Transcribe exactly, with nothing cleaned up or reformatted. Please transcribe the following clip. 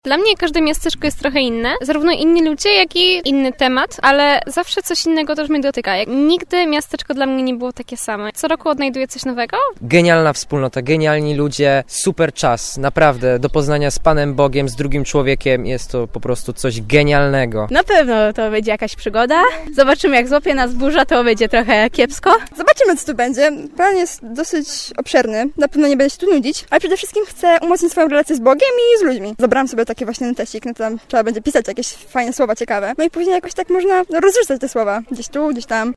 Dla mnie każde miasteczko jest trochę inne, zarówno inni ludzie, jak i inny temat, ale zawsze coś innego też mnie dotyka. Jak nigdy miasteczko dla mnie nie było takie same. Co roku odnajduję coś nowego. Genialna wspólnota, genialni ludzie, super czas, naprawdę, do poznania z Panem Bogiem, z drugim człowiekiem, jest to po prostu coś genialnego. Na pewno to będzie jakaś przygoda. Zobaczymy, jak złapie nas burza, to będzie trochę kiepsko. Zobaczymy, co tu będzie. Plan jest dosyć obszerny, na pewno nie będę się tu nudzić, ale przede wszystkim chcę umocnić swoją relację z Bogiem i z ludźmi. Zabrałam sobie taki właśnie teścik, no to tam trzeba będzie pisać jakieś fajne słowa ciekawe. No i później jakoś tak można rozrzucać te słowa. Gdzieś tu, gdzieś tam.